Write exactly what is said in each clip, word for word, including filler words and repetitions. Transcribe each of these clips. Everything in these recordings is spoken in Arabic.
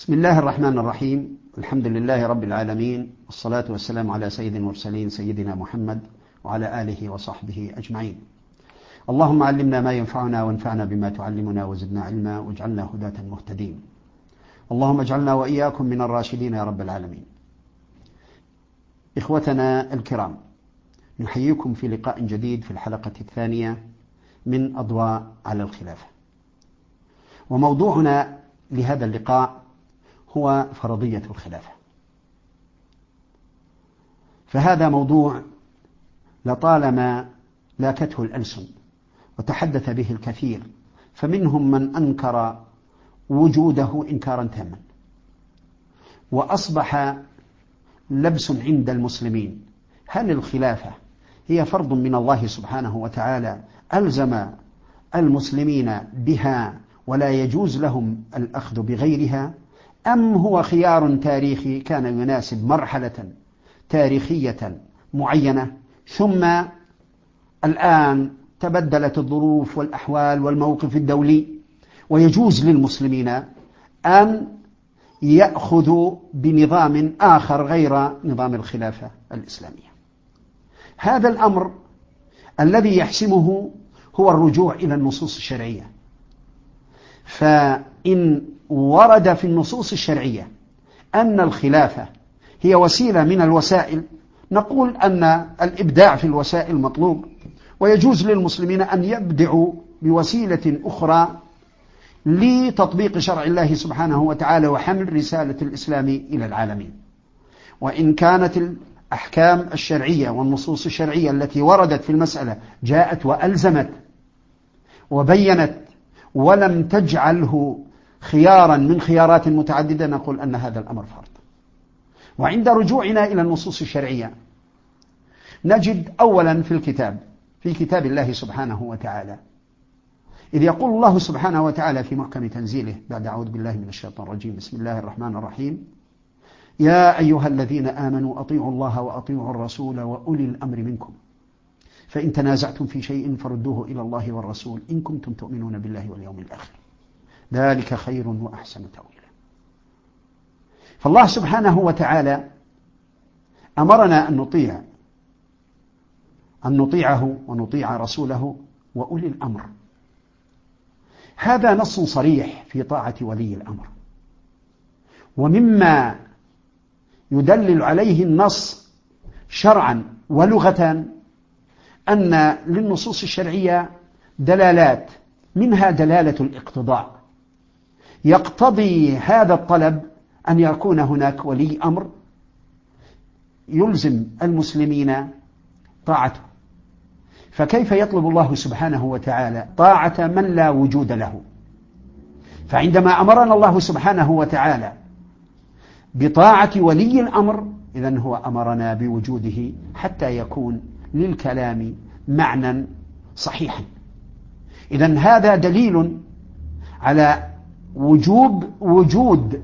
بسم الله الرحمن الرحيم. الحمد لله رب العالمين، والصلاة والسلام على سيد المرسلين سيدنا محمد وعلى آله وصحبه أجمعين. اللهم علمنا ما ينفعنا وانفعنا بما تعلمنا وزدنا علما واجعلنا هداة مهتدين. اللهم اجعلنا وإياكم من الراشدين يا رب العالمين. إخوتنا الكرام، نحييكم في لقاء جديد في الحلقة الثانية من أضواء على الخلافة، وموضوعنا لهذا اللقاء هو فرضية الخلافة. فهذا موضوع لطالما لاكته الألسن وتحدث به الكثير، فمنهم من أنكر وجوده إنكارا تاما، وأصبح لبس عند المسلمين: هل الخلافة هي فرض من الله سبحانه وتعالى ألزم المسلمين بها ولا يجوز لهم الأخذ بغيرها، أم هو خيار تاريخي كان يناسب مرحلة تاريخية معينة، ثم الآن تبدلت الظروف والأحوال والموقف الدولي ويجوز للمسلمين أن يأخذوا بنظام آخر غير نظام الخلافة الإسلامية؟ هذا الأمر الذي يحسمه هو الرجوع إلى النصوص الشرعية. فإن ورد في النصوص الشرعية أن الخلافة هي وسيلة من الوسائل، نقول أن الإبداع في الوسائل مطلوب، ويجوز للمسلمين أن يبدعوا بوسيلة أخرى لتطبيق شرع الله سبحانه وتعالى وحمل رسالة الإسلام إلى العالمين. وإن كانت الأحكام الشرعية والنصوص الشرعية التي وردت في المسألة جاءت وألزمت وبينت ولم تجعله خيارا من خيارات متعددة، نقول أن هذا الأمر فرض. وعند رجوعنا إلى النصوص الشرعية نجد أولا في الكتاب في كتاب الله سبحانه وتعالى، إذ يقول الله سبحانه وتعالى في محكم تنزيله بعد أعوذ بالله من الشيطان الرجيم: بسم الله الرحمن الرحيم: يا أيها الذين آمنوا أطيعوا الله وأطيعوا الرسول وأولي الأمر منكم، فإن تنازعتم في شيء فردوه إلى الله والرسول إن كنتم تؤمنون بالله واليوم الآخر، ذلك خير وأحسن تأويلا. فالله سبحانه وتعالى أمرنا أن نطيع أن نطيعه ونطيع رسوله وأولي الأمر. هذا نص صريح في طاعة ولي الأمر. ومما يدلل عليه النص شرعا ولغة أن للنصوص الشرعية دلالات، منها دلالة الاقتضاء، يقتضي هذا الطلب أن يكون هناك ولي أمر يلزم المسلمين طاعته. فكيف يطلب الله سبحانه وتعالى طاعة من لا وجود له؟ فعندما أمرنا الله سبحانه وتعالى بطاعة ولي الأمر، إذن هو أمرنا بوجوده حتى يكون للكلام معنى صحيحا. إذن هذا دليل على وجوب وجود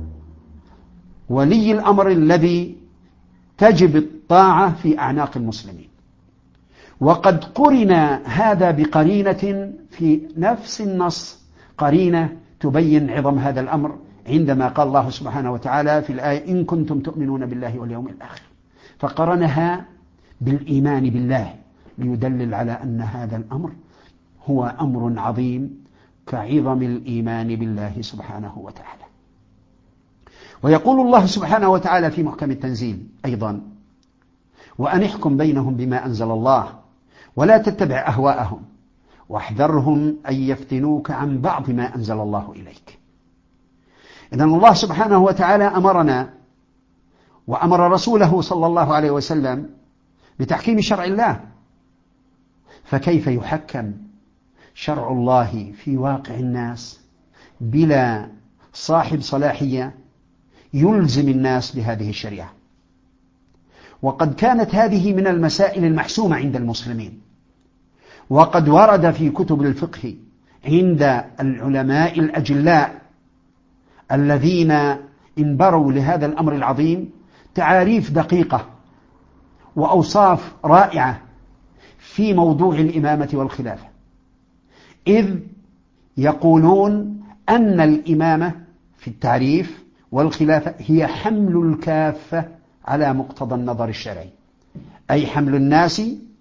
ولي الأمر الذي تجب الطاعة في أعناق المسلمين. وقد قرن هذا بقرينة في نفس النص، قرينة تبين عظم هذا الأمر، عندما قال الله سبحانه وتعالى في الآية: إن كنتم تؤمنون بالله واليوم الآخر، فقرنها بالإيمان بالله ليدلل على أن هذا الأمر هو أمر عظيم كعظم الإيمان بالله سبحانه وتعالى. ويقول الله سبحانه وتعالى في محكم التنزيل أيضا: وأن احكم بينهم بما أنزل الله ولا تتبع أهواءهم واحذرهم أن يفتنوك عن بعض ما أنزل الله إليك. إذن الله سبحانه وتعالى أمرنا وأمر رسوله صلى الله عليه وسلم بتحكيم شرع الله. فكيف يحكم شرع الله في واقع الناس بلا صاحب صلاحية يلزم الناس بهذه الشريعة؟ وقد كانت هذه من المسائل المحسومة عند المسلمين، وقد ورد في كتب الفقه عند العلماء الأجلاء الذين انبروا لهذا الأمر العظيم تعاريف دقيقة وأوصاف رائعة في موضوع الإمامة والخلافة، إذ يقولون أن الإمامة في التعريف والخلافة هي حمل الكافة على مقتضى النظر الشرعي، أي حمل الناس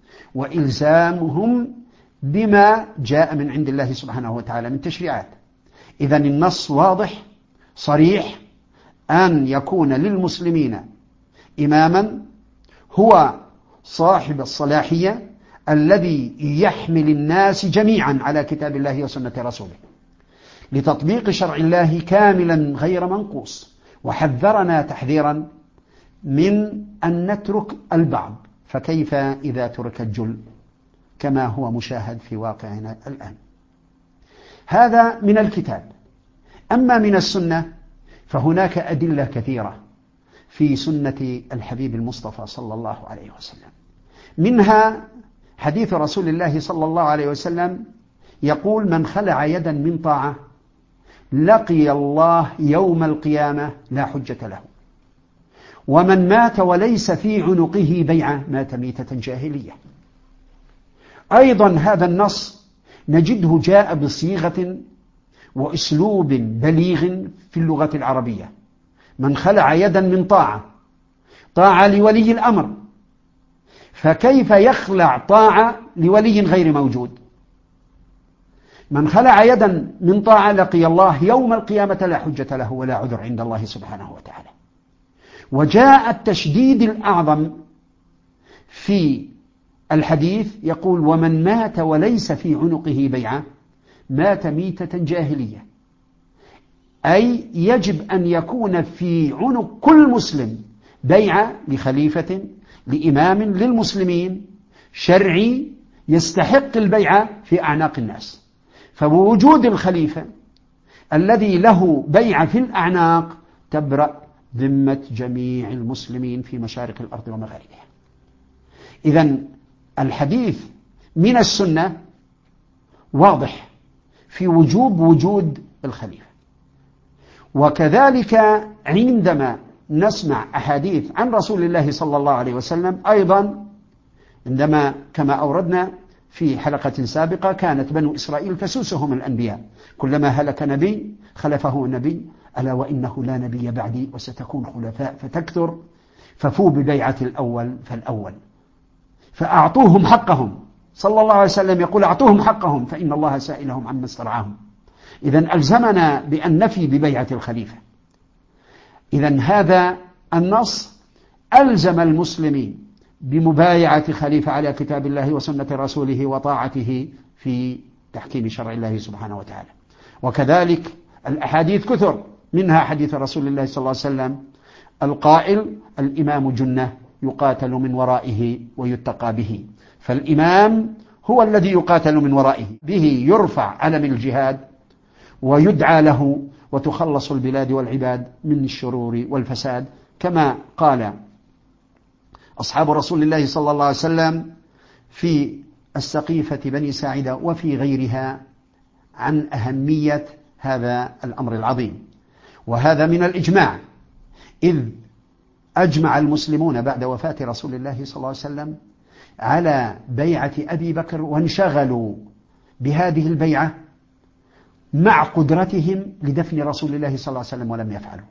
وإلزامهم بما جاء من عند الله سبحانه وتعالى من تشريعات. إذن النص واضح صريح أن يكون للمسلمين إماما هو صاحب الصلاحية الذي يحمل الناس جميعا على كتاب الله وسنة رسوله لتطبيق شرع الله كاملا غير منقوص، وحذرنا تحذيرا من أن نترك البعض، فكيف إذا ترك الجل كما هو مشاهد في واقعنا الآن. هذا من الكتاب. أما من السنة فهناك أدلة كثيرة في سنة الحبيب المصطفى صلى الله عليه وسلم، منها حديث رسول الله صلى الله عليه وسلم يقول: من خلع يدا من طاعة لقي الله يوم القيامة لا حجة له، ومن مات وليس في عنقه بيعة مات ميتة جاهلية. أيضا هذا النص نجده جاء بصيغة وأسلوب بليغ في اللغة العربية: من خلع يدا من طاعة، طاعة لولي الأمر، فكيف يخلع طاعة لولي غير موجود؟ من خلع يدا من طاعة لقي الله يوم القيامة لا حجة له ولا عذر عند الله سبحانه وتعالى. وجاء التشديد الأعظم في الحديث يقول: ومن مات وليس في عنقه بيعة مات ميتة جاهلية، أي يجب أن يكون في عنق كل مسلم بيعة لخليفة لإمام للمسلمين شرعي يستحق البيعة في أعناق الناس. فبوجود الخليفة الذي له بيعة في الأعناق تبرأ ذمة جميع المسلمين في مشارق الأرض ومغاربها. إذن الحديث من السنة واضح في وجوب وجود الخليفة. وكذلك عندما نسمع أحاديث عن رسول الله صلى الله عليه وسلم أيضا، عندما كما أوردنا في حلقة سابقة كانت بنو إسرائيل تسوسهم الأنبياء، كلما هلك نبي خلفه نبي، ألا وإنه لا نبي بعدي وستكون خلفاء فتكثر، ففوا ببيعة الأول فالأول، فأعطوهم حقهم. صلى الله عليه وسلم يقول: أعطوهم حقهم فإن الله سائلهم عما استرعاهم. إذن ألزمنا بأن نفي ببيعة الخليفة. إذن هذا النص ألزم المسلمين بمبايعة خليفة على كتاب الله وسنة رسوله وطاعته في تحكيم شرع الله سبحانه وتعالى. وكذلك الأحاديث كثر، منها حديث رسول الله صلى الله عليه وسلم القائل: الإمام جنة يقاتل من ورائه ويتقى به. فالإمام هو الذي يقاتل من ورائه، به يرفع علم الجهاد ويدعى له وتخلص البلاد والعباد من الشرور والفساد، كما قال أصحاب رسول الله صلى الله عليه وسلم في السقيفة بني ساعدة وفي غيرها عن أهمية هذا الأمر العظيم. وهذا من الإجماع، إذ أجمع المسلمون بعد وفاة رسول الله صلى الله عليه وسلم على بيعة أبي بكر، وانشغلوا بهذه البيعة مع قدرتهم لدفن رسول الله صلى الله عليه وسلم ولم يفعلوا.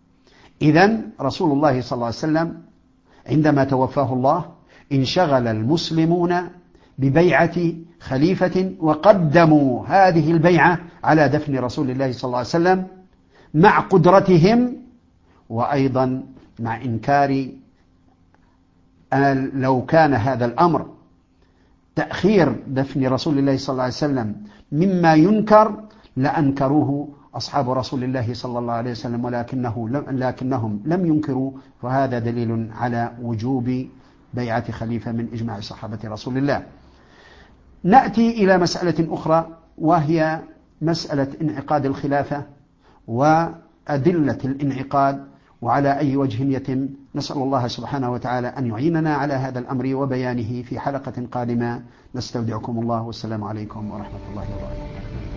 إذن رسول الله صلى الله عليه وسلم عندما توفاه الله انشغل المسلمون ببيعة خليفة، وقدموا هذه البيعة على دفن رسول الله صلى الله عليه وسلم مع قدرتهم، وأيضا مع إنكار لو كان هذا الأمر تأخير دفن رسول الله صلى الله عليه وسلم مما ينكر لأنكروه أصحاب رسول الله صلى الله عليه وسلم، ولكنه لكنهم لم ينكروا، فهذا دليل على وجوب بيعة خليفة من إجماع صحابة رسول الله. نأتي إلى مسألة أخرى، وهي مسألة انعقاد الخلافة وأدلة الانعقاد وعلى أي وجه يتم. نسأل الله سبحانه وتعالى أن يعيننا على هذا الأمر وبيانه في حلقة قادمة. نستودعكم الله، والسلام عليكم ورحمة الله وبركاته.